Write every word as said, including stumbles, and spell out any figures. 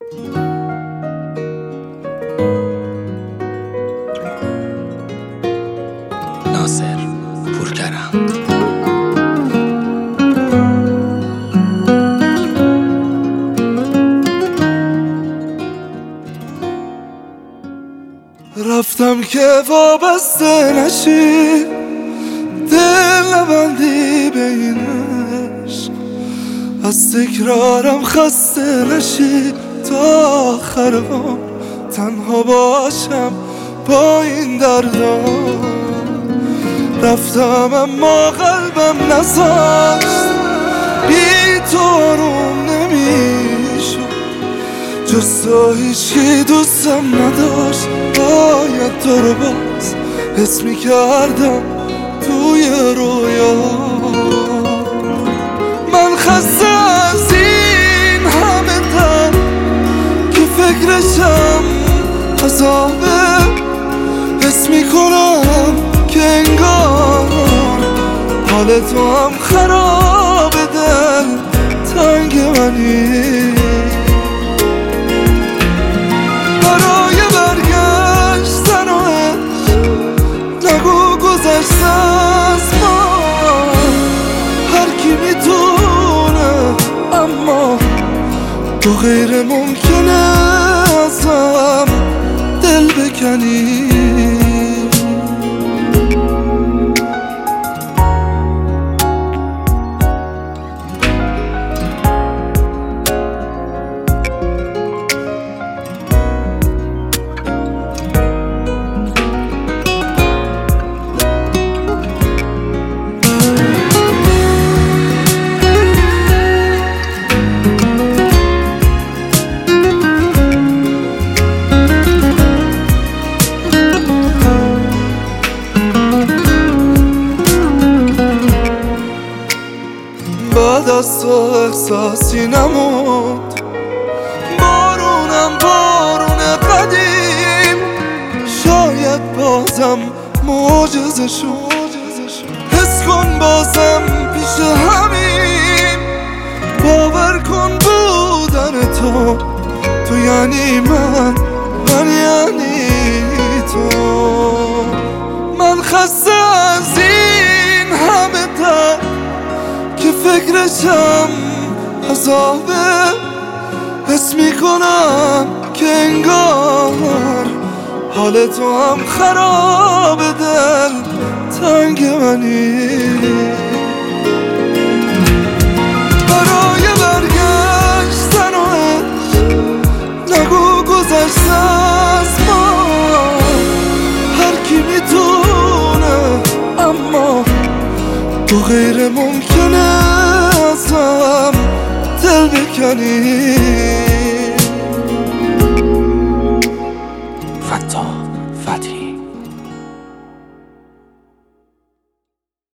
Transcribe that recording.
ناصر پورکرم. رفتم که وابسته نشی، دل نبندی به این عشق، از تکرارم خسته نشی، تا آخر عمر تنها باشم با این دردا. رفتم اما قلبم نذاشت، بی تو آروم نمیشد، جز تو هیچی دوستم نداشت. باید تو رو باز حس میکردم توی رویا. من خسته از این همه دم که فکرشم عذابه، حس میکنم که انگار حال تو هم خراب، دل تنگ منی. برای برگشتن و نگو گذشته از ما، هر کی میتونه، اما تو غیر ممکنه ازم دل بکنی. بعد از تو احساسی نموند، بارونم بارون قدیم، شاید بازم معجزه شد. حس کن بازم پیش همین، باور کن بودن تو، تو یعنی من، من یعنی تو. من خسته از این همه درد که فکرشم عذابه، حس میکنم که انگار حال تو هم خراب، دل تنگ منی. برای برگشتن و نگو گذشته از ما، هر کی میتونه، اما تو غیر ممکنه ازم دل بکنی.